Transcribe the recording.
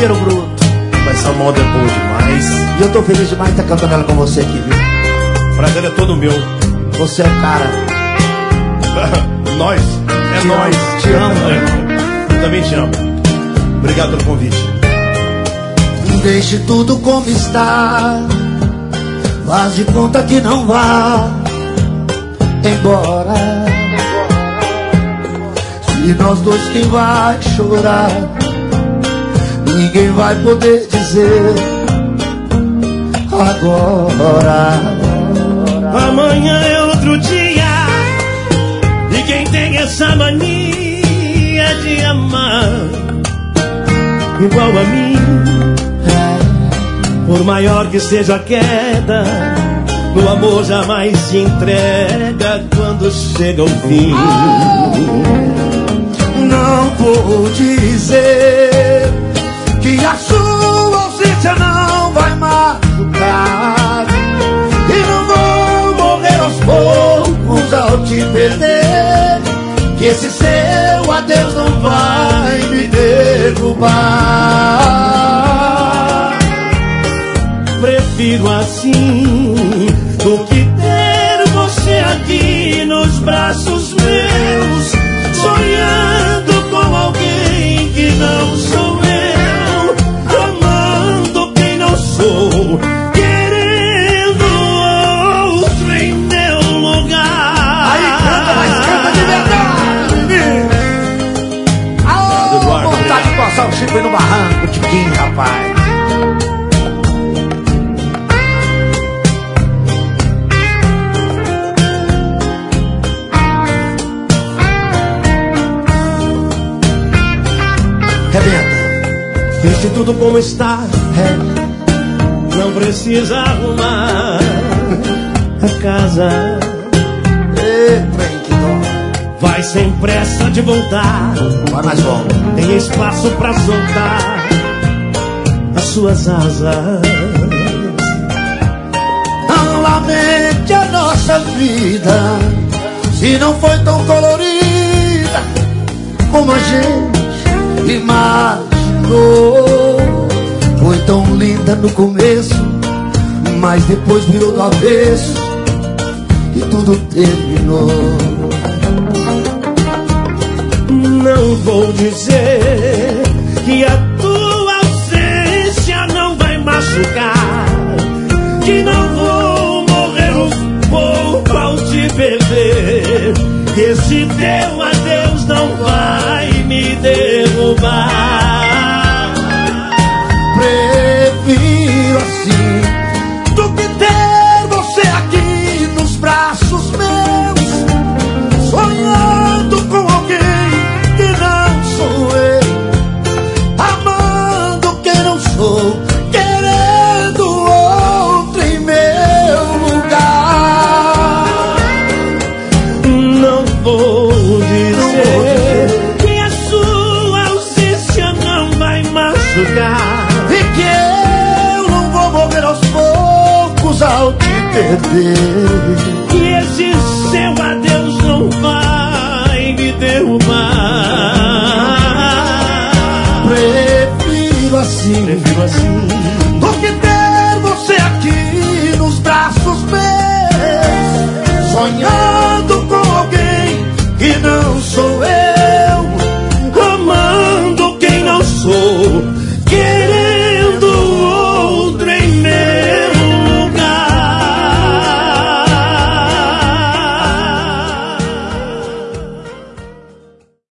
Casimiro Bruto. Essa moda é boa demais. E eu tô feliz demais de estar cantando ela com você aqui, viu? Prazer é todo meu. Você é o cara. Nós. É nós. Te amo. Eu também te amo. Obrigado pelo convite. Deixe tudo como está. Faz de conta que não vá embora. Se nós dois quem vai chorar, ninguém vai poder dizer agora. Amanhã é outro dia, e quem tem essa mania de amar igual a mim, por maior que seja a queda, o amor jamais se entrega quando chega o fim. Não vou dizer que a sua ausência não vai machucar, e não vou morrer aos poucos ao te perder, que esse seu adeus não vai me derrubar. Prefiro assim do que ter você aqui nos braços meus, sonhando com alguém que não sou eu, amando quem não sou, querendo outro em meu lugar. Aí canta, mas canta de verdade. Aô, vontade de passar o chifre no barranco, Tiquinho, rapaz. Rebenta. Deixe tudo como está, não precisa arrumar a casa. Trem que dó. Vai sem pressa de voltar, Vai mais bom. tem espaço pra soltar as suas asas. Não lamente a nossa vida, se não foi tão colorida como a gente imaginou. Foi tão linda no começo, mas depois virou do avesso e tudo terminou. Não vou dizer que a tua ausência não vai machucar, que não vou morrer um pouco ao te perder, que esse teu adeus não vai me derrubar. Prefiro assim do que ter você aqui nos braços meus, sonhando com alguém que não sou eu, amando quem não sou, querendo outro em meu lugar. Não vou dizer que a sua ausência não vai machucar, E que eu não vou morrer aos poucos ao te perder, que esse seu adeus não vai me derrubar. prefiro assim Prefiro assim